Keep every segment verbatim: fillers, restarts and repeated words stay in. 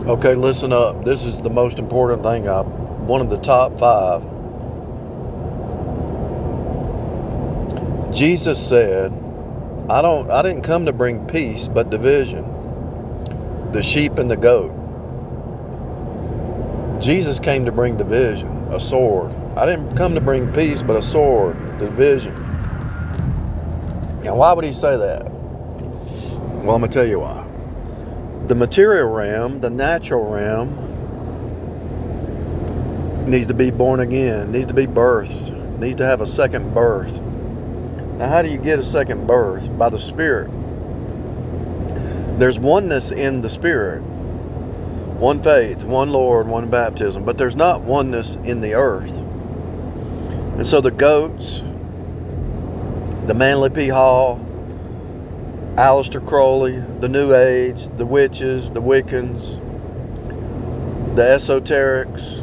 Okay, listen up. This is the most important thing. I, one of the top five. Jesus said, I don't I didn't come to bring peace but division. The sheep and the goat. Jesus came to bring division, a sword. I didn't come to bring peace but a sword, division. Now why would he say that? Well, I'm going to tell you why. The material realm, the natural realm, needs to be born again, needs to be birthed, needs to have a second birth. Now, how do you get a second birth? By the Spirit. There's oneness in the Spirit. One faith, one Lord, one baptism. But there's not oneness in the earth. And so the goats, the Manly P. Hall, Aleister Crowley, the New Age, the witches, the Wiccans, the esoterics,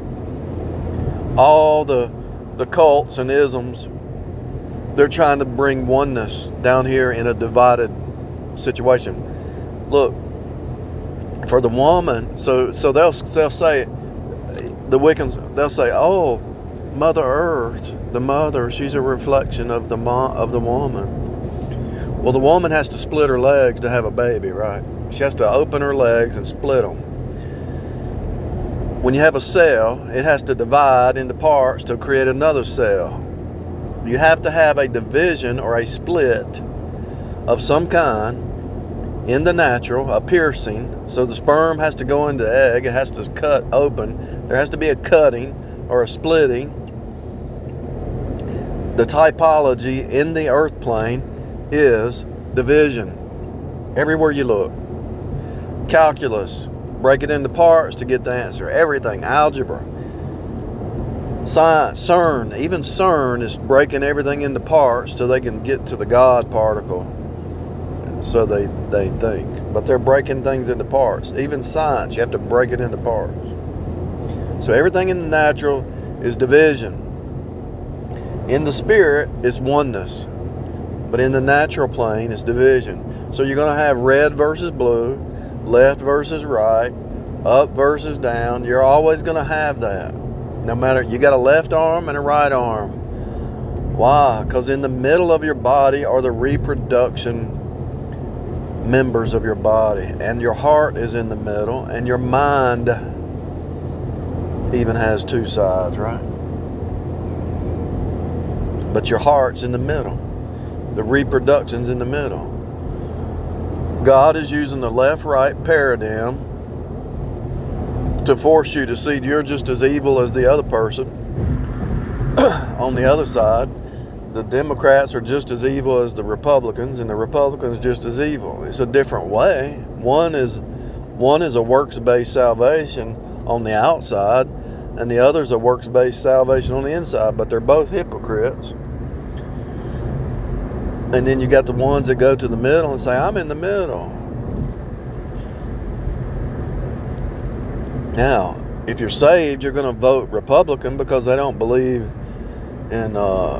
all the, the cults and isms, they're trying to bring oneness down here in a divided situation. Look, for the woman, so so they'll they'll say, the Wiccans, they'll say, oh, Mother Earth, the mother, she's a reflection of the mo- of the woman. Well, the woman has to split her legs to have a baby, right? She has to open her legs and split them. When you have a cell, it has to divide into parts to create another cell. You have to have a division or a split of some kind in the natural, a piercing. So the sperm has to go into the egg. It has to cut open. There has to be a cutting or a splitting. The typology in the earth plane is division. Everywhere you look. Calculus. Break it into parts to get the answer. Everything. Algebra. Science. CERN. Even CERN is breaking everything into parts so they can get to the God particle. So they, they think. But they're breaking things into parts. Even science, you have to break it into parts. So everything in the natural is division. In the spirit is oneness. But in the natural plane, it's division. So you're going to have red versus blue, left versus right, up versus down. You're always going to have that. No matter, you got a left arm and a right arm. Why? Because in the middle of your body are the reproduction members of your body. And your heart is in the middle. And your mind even has two sides, right? But your heart's in the middle. The reproduction's in the middle. God is using the left-right paradigm to force you to see you're just as evil as the other person. On the other side, the Democrats are just as evil as the Republicans, and the Republicans just as evil. It's a different way. One is one is a works-based salvation on the outside, and the other is a works-based salvation on the inside, but they're both hypocrites. And then you got the ones that go to the middle and say, I'm in the middle. Now, if you're saved, you're going to vote Republican because they don't believe in uh,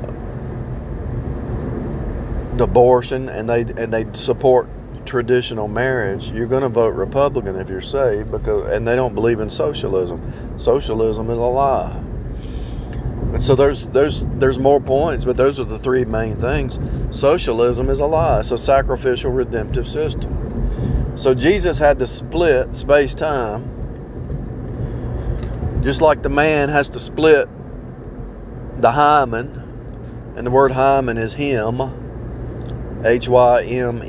abortion and they and they support traditional marriage. You're going to vote Republican if you're saved, because and they don't believe in socialism. Socialism is a lie. And so there's there's there's more points, but those are the three main things. Socialism is a lie. It's a sacrificial redemptive system. So Jesus had to split space-time, just like the man has to split the hymen, and the word hymen is him, H Y M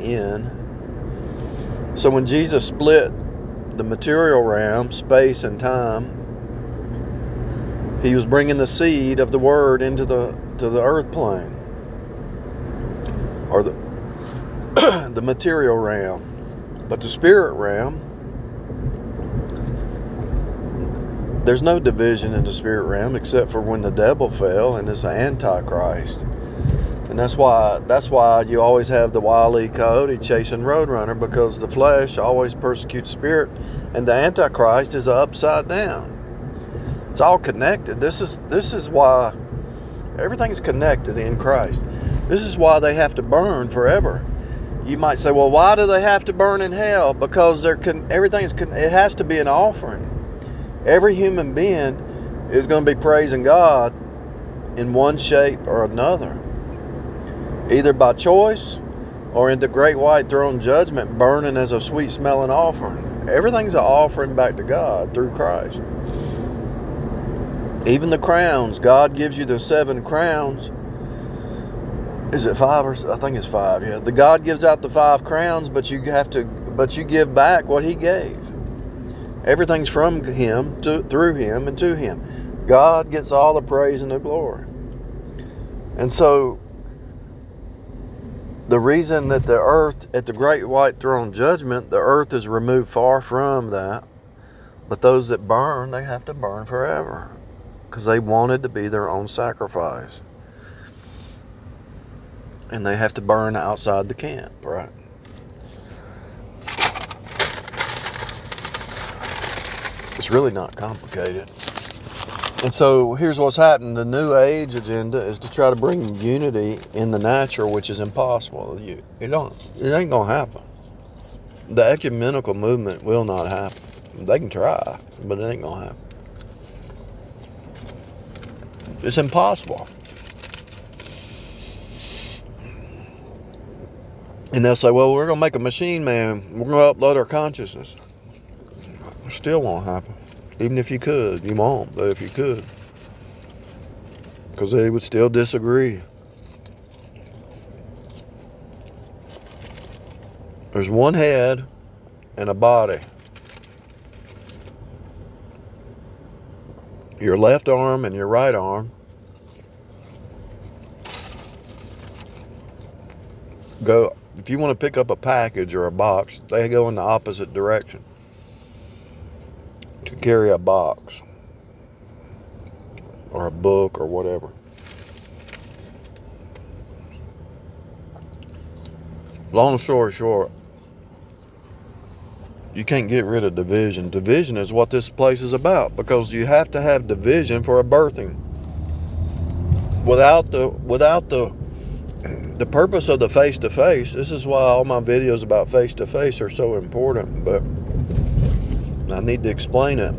N. So when Jesus split the material realm, space and time, he was bringing the seed of the word into the to the earth plane, or the the material realm. But the spirit realm, there's no division in the spirit realm except for when the devil fell and it's an antichrist. And that's why that's why you always have the Wile E. Coyote chasing Roadrunner, because the flesh always persecutes spirit, and the antichrist is upside down. It's all connected. This is this is why everything's connected in Christ. This is why they have to burn forever. you might say, well, why do they have to burn in hell? Because they're con- everything's con- it has to be an offering. Every human being is going to be praising God in one shape or another, either by choice or in the great white throne judgment, burning as a sweet smelling offering. Everything's an offering back to God through Christ. Even the crowns, God gives you the seven crowns. Is it five or I think it's five? Yeah, the God gives out the five crowns, but you have to, but you give back what He gave. Everything's from Him, to, through Him, and to Him. God gets all the praise and the glory. And so, the reason that the earth, at the great white throne judgment, the earth is removed far from that, but those that burn, they have to burn forever, because they wanted to be their own sacrifice. And they have to burn outside the camp, right? It's really not complicated. And so here's what's happened. The New Age agenda is to try to bring unity in the natural, which is impossible. You, you don't, it ain't going to happen. The ecumenical movement will not happen. They can try, but it ain't going to happen. It's impossible. And they'll say, well, we're going to make a machine man. We're going to upload our consciousness. It still won't happen. Even if you could. You won't, but if you could. Because they would still disagree. There's one head and a body. Your left arm and your right arm go. If you want to pick up a package or a box, they go in the opposite direction to carry a box or a book or whatever. Long story short, you can't get rid of division. Division is what this place is about, because you have to have division for a birthing. Without the without the The purpose of the face-to-face, this is why all my videos about face-to-face are so important, but I need to explain it.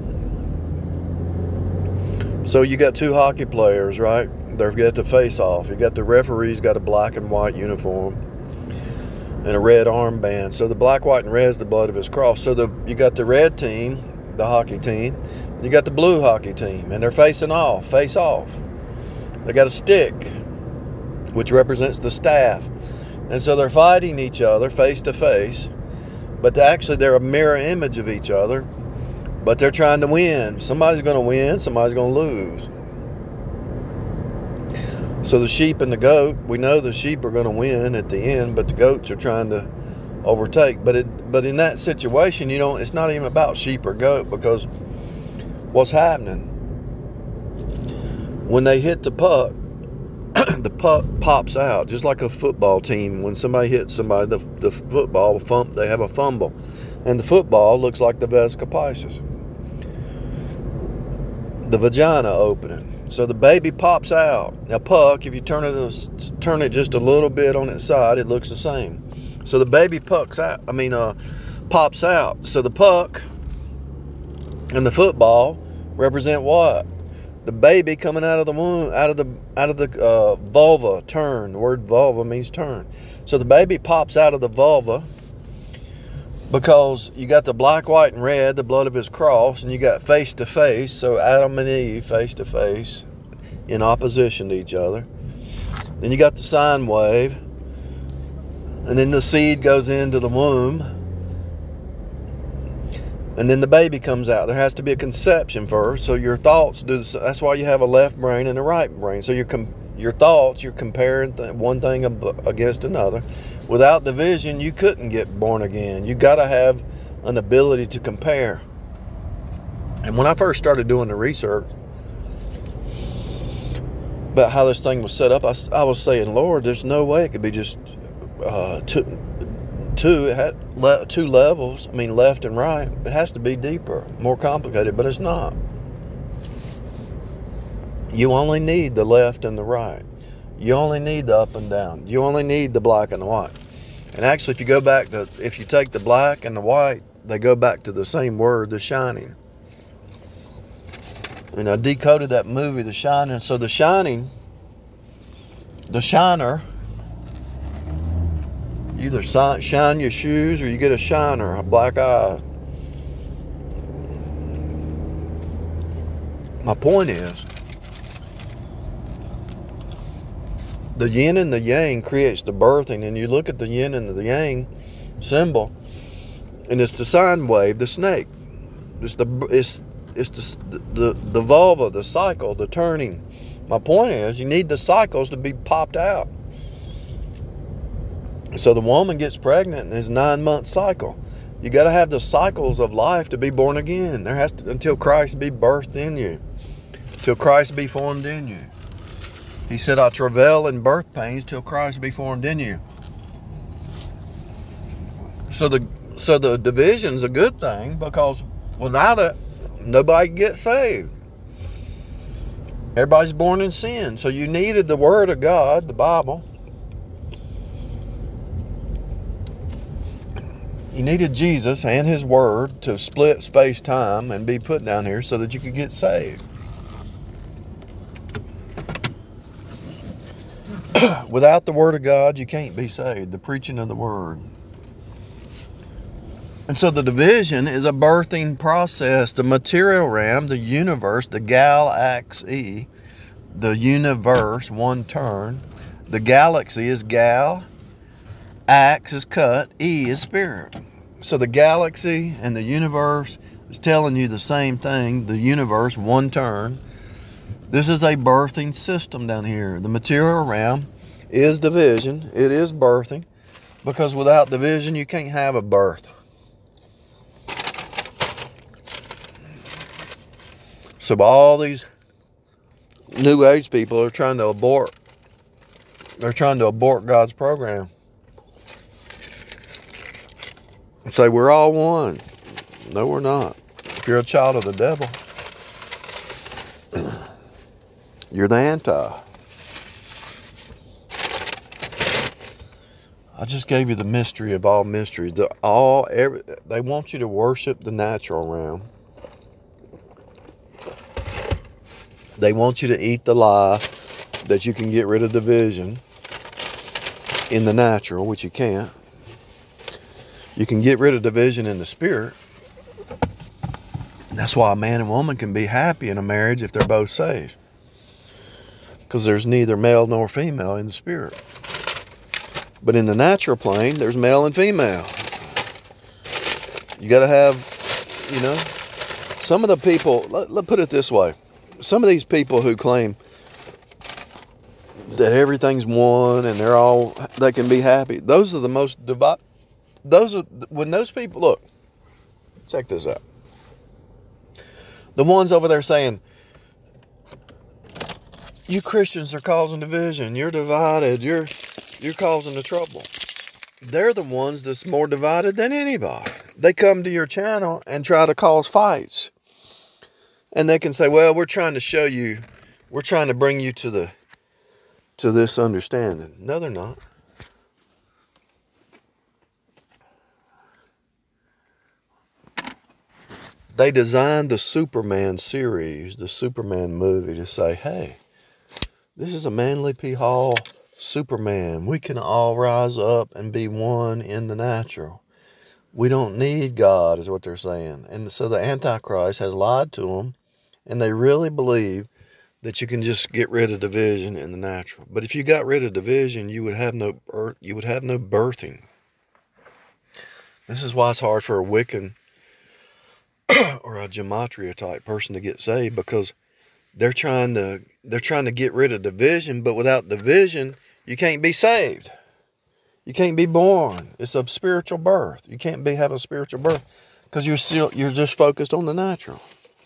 So you got two hockey players, right? They've got to face off. You got the referee's got a black and white uniform and a red armband. So the black, white, and red is the blood of His cross. So the you got the red team, the hockey team, you got the blue hockey team, and they're facing off, face off. They got a stick, which represents the staff. And so they're fighting each other face to face, but actually they're a mirror image of each other, but they're trying to win. Somebody's going to win, somebody's going to lose. So the sheep and the goat, we know the sheep are going to win at the end, but the goats are trying to overtake. But it, but in that situation, you know, it's not even about sheep or goat, because what's happening? When they hit the puck, the puck pops out, just like a football team. When somebody hits somebody, the, the football, fum, they have a fumble. And the football looks like the Vesica Piscis, the vagina opening. So the baby pops out. A puck, if you turn it turn it just a little bit on its side, it looks the same. So the baby pucks out, I mean, uh, pops out. So the puck and the football represent what? The baby coming out of the womb, out of the out of the uh, vulva, turn. The word vulva means turn. So the baby pops out of the vulva, because you got the black, white, and red, the blood of His cross, and you got face to face. So Adam and Eve face to face, in opposition to each other. Then you got the sine wave, and then the seed goes into the womb. And then the baby comes out. There has to be a conception first. So your thoughts do this. That's why you have a left brain and a right brain. So your com- your thoughts, you're comparing th- one thing ab- against another. Without division, you couldn't get born again. You got to have an ability to compare. And when I first started doing the research about how this thing was set up, I, I was saying, Lord, there's no way it could be just uh, two. Two, it had le- two levels, I mean left and right. It has to be deeper, more complicated, but it's not. You only need the left and the right. You only need the up and down. You only need the black and the white. And actually, if you go back to, if you take the black and the white, they go back to the same word, The Shining. And I decoded that movie, The Shining. So The Shining, the shiner, you either shine your shoes or you get a shiner, a black eye. My point is, the yin and the yang creates the birthing, and you look at the yin and the yang symbol, and it's the sine wave, the snake. It's the it's it's the the, the vulva, the cycle, the turning. My point is, you need the cycles to be popped out. So the woman gets pregnant in his nine-month cycle. You got to have the cycles of life to be born again. There has to, until Christ be birthed in you, till Christ be formed in you. He said, I travail in birth pains till Christ be formed in you. So the so the division's a good thing, because without it, nobody can get saved. Everybody's born in sin. So you needed the Word of God, the Bible. You needed Jesus and His Word to split space-time and be put down here so that you could get saved. Without the Word of God, you can't be saved. The preaching of the Word. And so the division is a birthing process. The material realm, the universe, the galaxy, the universe, one turn. The galaxy is gal, ax is cut, e is spirit. So the galaxy and the universe is telling you the same thing. The universe, one turn. This is a birthing system down here. The material realm is division. It is birthing. Because without division, you can't have a birth. So all these New Age people are trying to abort. They're trying to abort God's program. And say, we're all one. No, we're not. If you're a child of the devil, you're the anti. I just gave you the mystery of all mysteries. The, all, every, they want you to worship the natural realm. They want you to eat the lie that you can get rid of division in the natural, which you can't. You can get rid of division in the spirit. And that's why a man and woman can be happy in a marriage if they're both saved. Because there's neither male nor female in the spirit. But in the natural plane, there's male and female. You got to have, you know, some of the people, let, let's put it this way. Some of these people who claim that everything's one and they're all, they can be happy. Those are the most divided. Those are, when those people, look, check this out. The ones over there saying, you Christians are causing division. You're divided. You're, you're causing the trouble. They're the ones that's more divided than anybody. They come to your channel and try to cause fights. And they can say, well, we're trying to show you, we're trying to bring you to the, to this understanding. No, they're not. They designed the Superman series, the Superman movie, to say, hey, this is a Manly P. Hall Superman. We can all rise up and be one in the natural. We don't need God, is what they're saying. And so the Antichrist has lied to them, and they really believe that you can just get rid of division in the natural. But if you got rid of division, you would have no birth, you would have no birthing. This is why it's hard for a Wiccan or a gematria type person to get saved, because they're trying to they're trying to get rid of division, but without division, you can't be saved. You can't be born. It's a spiritual birth. You can't be have a spiritual birth because you're still you're just focused on the natural.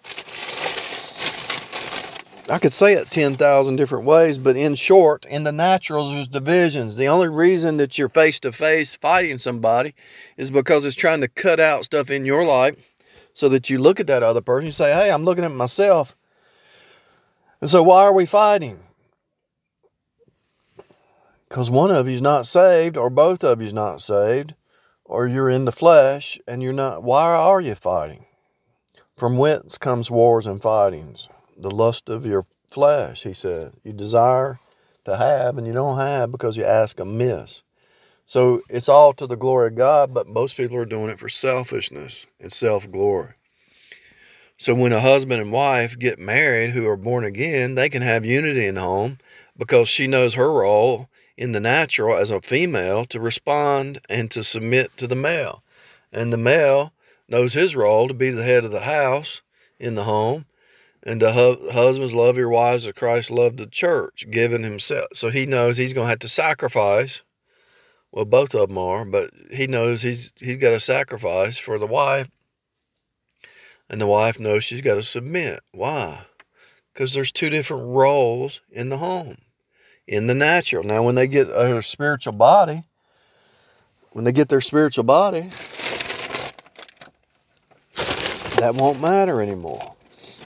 I could say it ten thousand different ways, but in short, in the naturals, there's divisions. The only reason that you're face-to-face fighting somebody is because it's trying to cut out stuff in your life so that you look at that other person, you say, hey, I'm looking at myself. And so why are we fighting? Because one of you's not saved, or both of you's not saved, or you're in the flesh, and you're not. Why are you fighting? From whence comes wars and fightings? The lust of your flesh, he said. You desire to have, and you don't have because you ask amiss. So it's all to the glory of God, but most people are doing it for selfishness and self-glory. So when a husband and wife get married who are born again, they can have unity in the home because she knows her role in the natural as a female to respond and to submit to the male. And the male knows his role to be the head of the house in the home. And the hu- husbands, love your wives as Christ loved the church, giving himself. So he knows he's going to have to sacrifice. Well, both of them are, but he knows he's he's got to sacrifice for the wife. And the wife knows she's got to submit. Why? Because there's two different roles in the home, in the natural. Now, when they get their spiritual body, when they get their spiritual body, that won't matter anymore.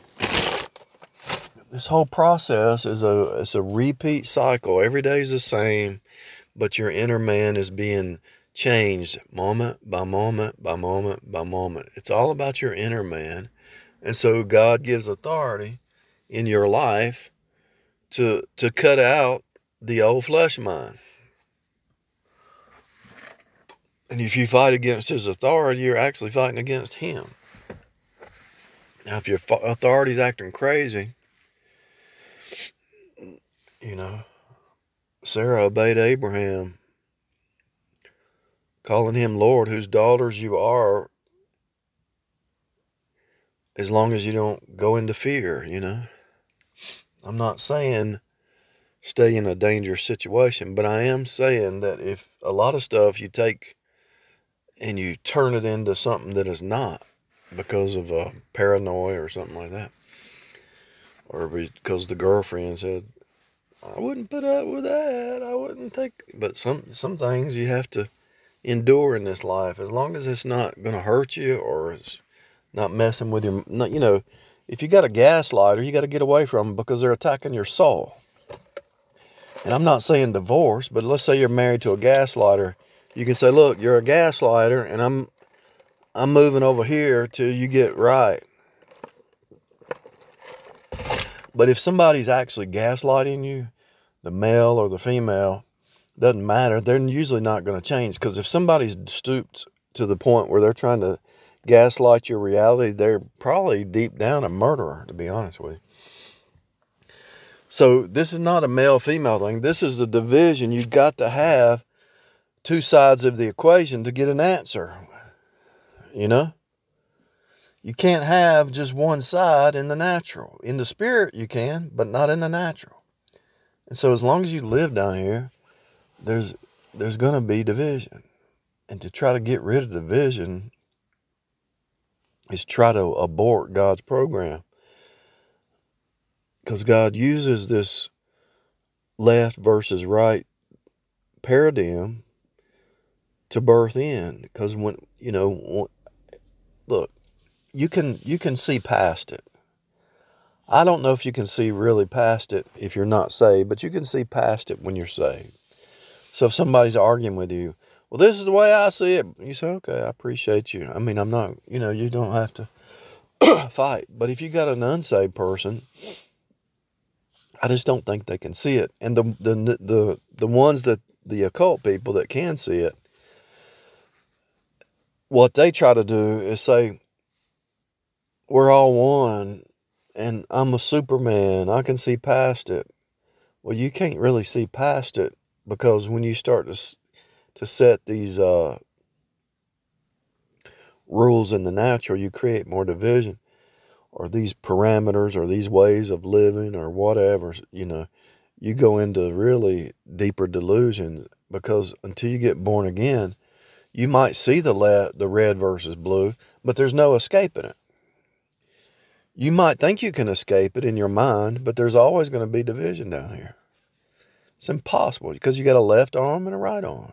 This whole process is a it's a repeat cycle. Every day is the same, but your inner man is being changed moment by moment by moment by moment. It's all about your inner man. And so God gives authority in your life to to cut out the old flesh mind. And if you fight against his authority, you're actually fighting against him. Now, if your authority's acting crazy, you know, Sarah obeyed Abraham, calling him Lord, whose daughters you are, as long as you don't go into fear, you know. I'm not saying stay in a dangerous situation, but I am saying that if a lot of stuff you take and you turn it into something that is not because of a paranoia or something like that, or because the girlfriend said, I wouldn't put up with that, I wouldn't take, but some, some things you have to endure in this life, as long as it's not going to hurt you or it's not messing with your, not, you know, if you got a gaslighter, you got to get away from them because they're attacking your soul. And I'm not saying divorce, but let's say you're married to a gaslighter. You can say, look, you're a gaslighter, and I'm I'm moving over here till you get right. But if somebody's actually gaslighting you, the male or the female, doesn't matter. They're usually not going to change, because if somebody's stooped to the point where they're trying to gaslight your reality, they're probably deep down a murderer, to be honest with you. So this is not a male-female thing. This is the division. You've got to have two sides of the equation to get an answer. You know? You can't have just one side in the natural. In the spirit you can, but not in the natural. And so as long as you live down here, there's there's going to be division. And to try to get rid of division is try to abort God's program. Because God uses this left versus right paradigm to birth in. Because when, you know, look, you can you can see past it. I don't know if you can see really past it if you're not saved, but you can see past it when you're saved. So if somebody's arguing with you, well, this is the way I see it. You say, okay, I appreciate you. I mean, I'm not, you know, you don't have to fight. But if you got an unsaved person, I just don't think they can see it. And the the the the ones that, the occult people that can see it, what they try to do is say, we're all one, and I'm a Superman. I can see past it. Well, you can't really see past it, because when you start to to set these uh, rules in the natural, you create more division, or these parameters, or these ways of living, or whatever. You know, you go into really deeper delusions, because until you get born again, you might see the le- the red versus blue, but there's no escaping it. You might think you can escape it in your mind, but there's always going to be division down here. It's impossible, because you got a left arm and a right arm,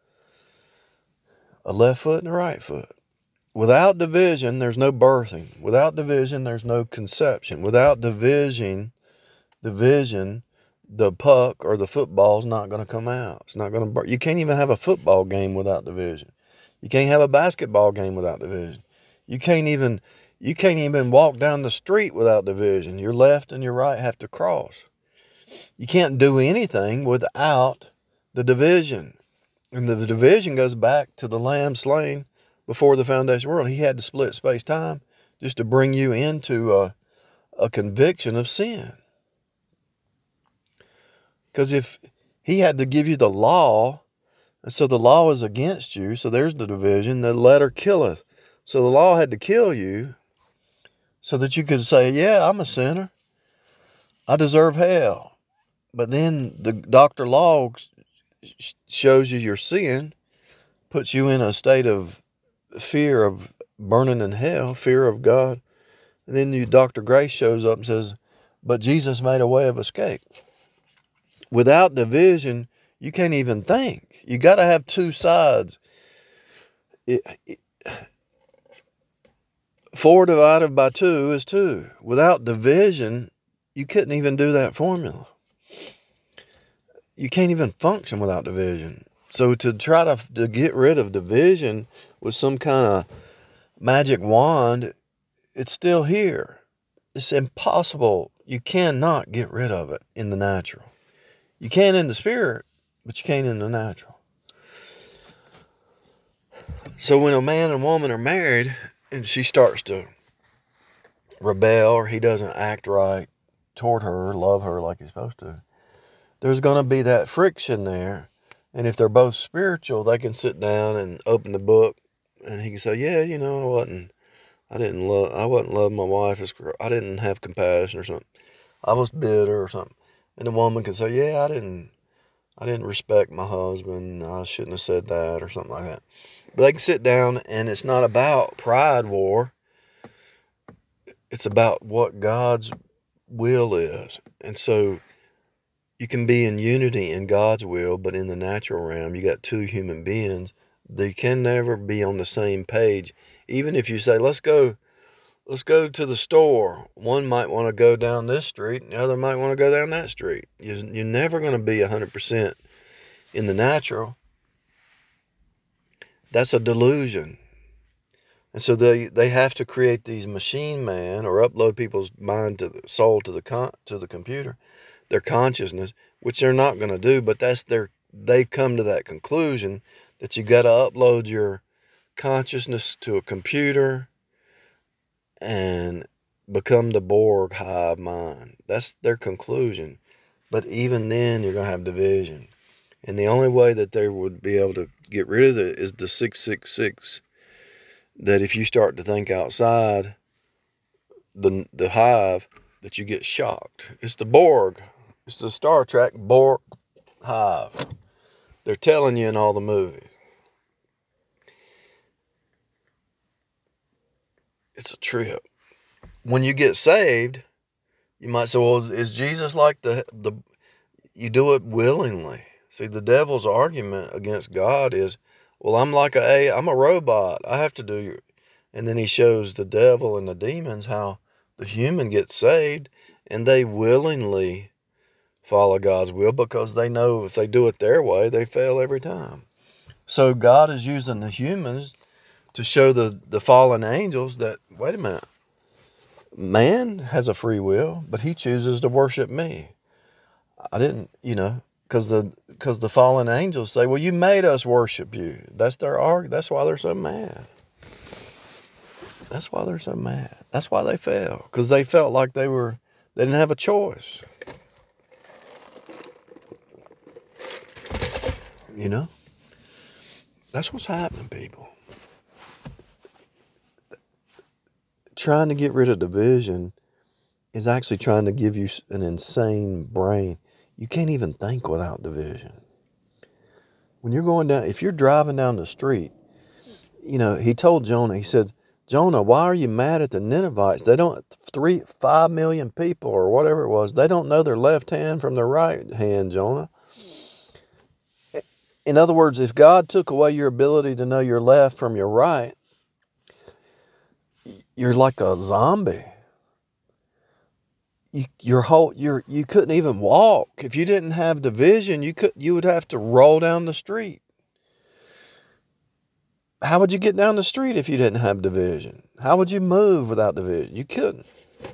a left foot and a right foot. Without division, there's no birthing. Without division, there's no conception. Without division, division, the puck or the football's not going to come out. It's not going to. You can't even have a football game without division. You can't have a basketball game without division. You can't even you can't even walk down the street without division. Your left and your right have to cross. You can't do anything without the division. And the, the division goes back to the Lamb slain before the foundation of the world. He had to split space-time just to bring you into a, a conviction of sin. Because if he had to give you the law, and so the law is against you, so there's the division, the letter killeth. So the law had to kill you so that you could say, yeah, I'm a sinner. I deserve hell. But then the Doctor Law shows you your sin, puts you in a state of fear of burning in hell, fear of God. And then you, Doctor Grace shows up and says, but Jesus made a way of escape. Without division, you can't even think. You got to have two sides. It, it, four divided by two is two. Without division, you couldn't even do that formula. You can't even function without division. So to try to, to get rid of division with some kind of magic wand, it's still here. It's impossible. You cannot get rid of it in the natural. You can in the spirit, but you can't in the natural. So when a man and woman are married and she starts to rebel or he doesn't act right toward her, love her like he's supposed to, there's going to be that friction there. And if they're both spiritual, they can sit down and open the book and he can say, yeah, you know, I wasn't, I didn't love, I wasn't loving my wife as, I didn't have compassion or something. I was bitter or something. And the woman can say, yeah, I didn't, I didn't respect my husband. I shouldn't have said that or something like that. But they can sit down and it's not about pride war. It's about what God's will is. And so you can be in unity in God's will, but in the natural realm, you got two human beings. They can never be on the same page. Even if you say, let's go, let's go to the store. One might want to go down this street, and the other might want to go down that street. You're never going to be one hundred percent in the natural. That's a delusion. And so they, they have to create these machine man or upload people's mind to the soul to the con, to the computer, their consciousness, which they're not going to do, but that's their, they've come to that conclusion that you got to upload your consciousness to a computer and become the Borg hive mind. That's their conclusion. But even then, you're going to have division. And the only way that they would be able to get rid of it is the six six six. That if you start to think outside the, the hive, that you get shocked. It's the Borg. It's the Star Trek Borg hive. They're telling you in all the movies. It's a trip. When you get saved, you might say, well, is Jesus like the, the, you do it willingly. See, the devil's argument against God is, well, I'm like a, I'm a robot. I have to do your, and then he shows the devil and the demons how the human gets saved and they willingly follow God's will because they know if they do it their way, they fail every time. So God is using the humans to show the, the fallen angels that, wait a minute, man has a free will, but he chooses to worship me. I didn't, you know, because the because the fallen angels say, well, you made us worship you. That's their argument. That's why they're so mad. That's why they're so mad. That's why they fell, because they felt like they were, they didn't have a choice. You know? That's what's happening, people. Trying to get rid of division is actually trying to give you an insane brain. You can't even think without division. When you're going down, if you're driving down the street, you know, he told Jonah, he said, Jonah, why are you mad at the Ninevites? They don't, three, five million people or whatever it was, they don't know their left hand from their right hand, Jonah. In other words, if God took away your ability to know your left from your right, you're like a zombie. you, your whole, your, you couldn't even walk. If you didn't have division, you could, you would have to roll down the street. How would you get down the street if you didn't have division? How would you move without division? You couldn't.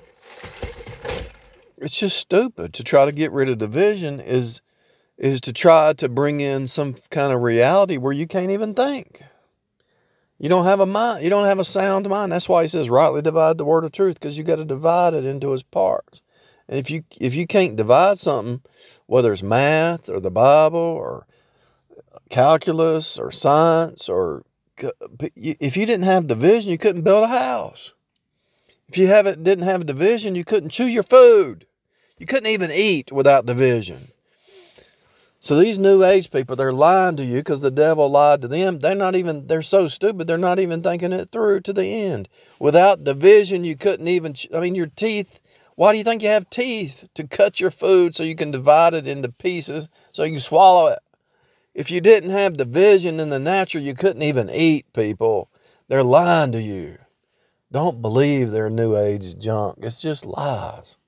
It's just stupid to try to get rid of division is, is to try to bring in some kind of reality where you can't even think. You don't have a mind. You don't have a sound mind. That's why he says rightly divide the word of truth, because you got to divide it into its parts. And if you if you can't divide something, whether it's math or the Bible or calculus or science, or if you didn't have division, you couldn't build a house. If you haven't didn't have division, you couldn't chew your food. You couldn't even eat without division. So these New Age people, they're lying to you because the devil lied to them. They're not even, they're so stupid, they're not even thinking it through to the end. Without division, you couldn't even, I mean, your teeth, why do you think you have teeth? To cut your food so you can divide it into pieces so you can swallow it. If you didn't have division in the natural, you couldn't even eat, people. They're lying to you. Don't believe their New Age junk. It's just lies.